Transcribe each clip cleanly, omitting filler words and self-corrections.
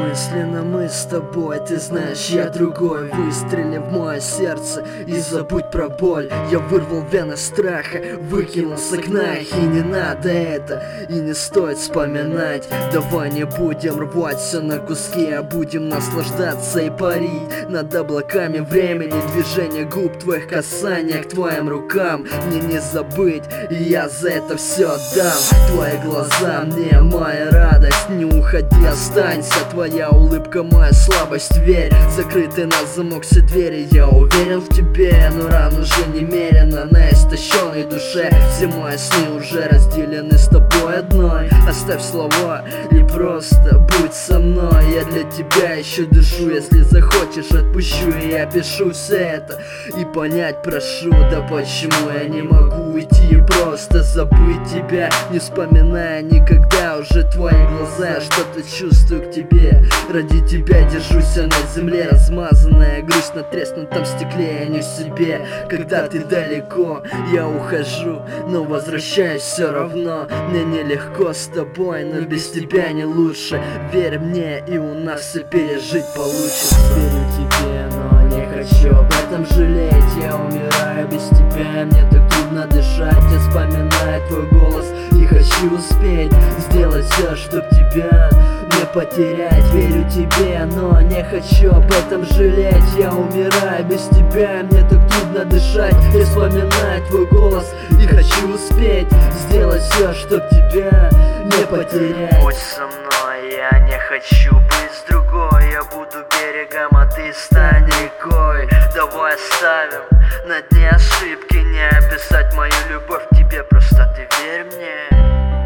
Мысленно мы с тобой, ты знаешь, я другой. Выстрели в мое сердце и забудь про боль. Я вырвал вены страха, выкинул с окна. И не надо это, и не стоит вспоминать. Давай не будем рвать все на куски, а будем наслаждаться и парить над облаками времени. Движение губ, твоих касаний к твоим рукам мне не забыть, и я за это все отдам. Твои глаза мне моя радость, не уходи, останься. Твоя улыбка моя слабость, верь. Закрыты на замок все двери, я уверен в тебе. Но ран уже немерено на истощенной душе. Все мои сны уже разделены с тобой одной. Оставь слова и просто будь со мной. Я для тебя еще дышу, если захочешь отпущу. И я пишу все это и понять прошу. Да почему я не могу уйти и просто забыть тебя, не вспоминая никогда уже твои глаза. Я что-то чувствую к тебе, ради тебя держусь я на земле. Размазанная грусть на треснутом стекле, я не в себе. Когда ты далеко, я ухожу, но возвращаюсь все равно. Мне нелегко с тобой, но без тебя не лучше. Верь мне, и у нас все пережить получится. Верю тебе, но не хочу об этом жалеть. Я умираю без тебя, мне так трудно дышать. Я вспоминаю твой голос и хочу успеть сделать все, чтоб тебя не потерять. Верю тебе, но не хочу об этом жалеть. Я умираю без тебя, мне так трудно дышать. Я вспоминаю твой голос и хочу успеть сделать все, чтоб тебя не потерять. Будь со мной, я не хочу быть с другой. Я буду берегом, а ты стань рекой. Давай оставим на дне ошибки, не описать мою любовь к тебе. Просто ты верь мне.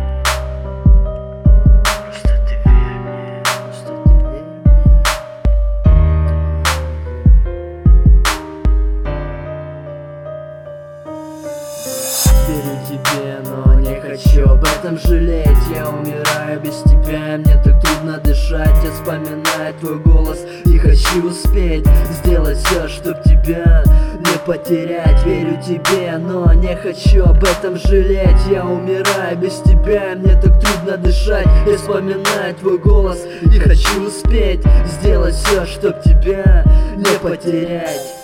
Просто ты верь мне. Просто ты верь мне. Верю тебе, но не хочу об этом жалеть. Я умираю без тебя, мне так трудно дышать. Я вспоминаю твой голос и хочу успеть сделать все, чтоб тебя не потерять. Верю тебе, но не хочу об этом жалеть. Я умираю без тебя, мне так трудно дышать. Я вспоминаю твой голос и хочу успеть сделать все, чтоб тебя не потерять.